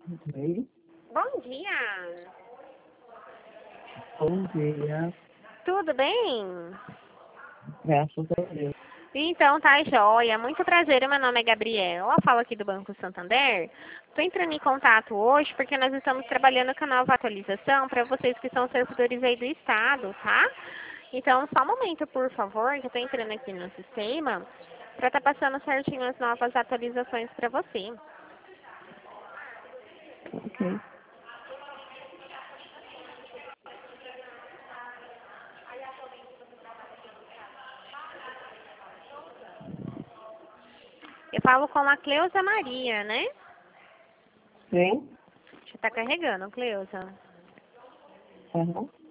Oi, Bom dia. bom dia. Tudo bem? Graças a Deus. Então, tá joia. Muito prazer, meu nome é Gabriela. Eu falo aqui do Banco Santander. Estou entrando em contato hoje porque nós estamos trabalhando com a nova atualização para vocês que são servidores aí do Estado, tá? Então, só um momento, por favor, que eu estou entrando aqui no sistema para estar passando certinho as novas atualizações para você. Ok. Eu falo com a Cleusa Maria, né? Sim? Você está carregando, Cleusa. Uhum.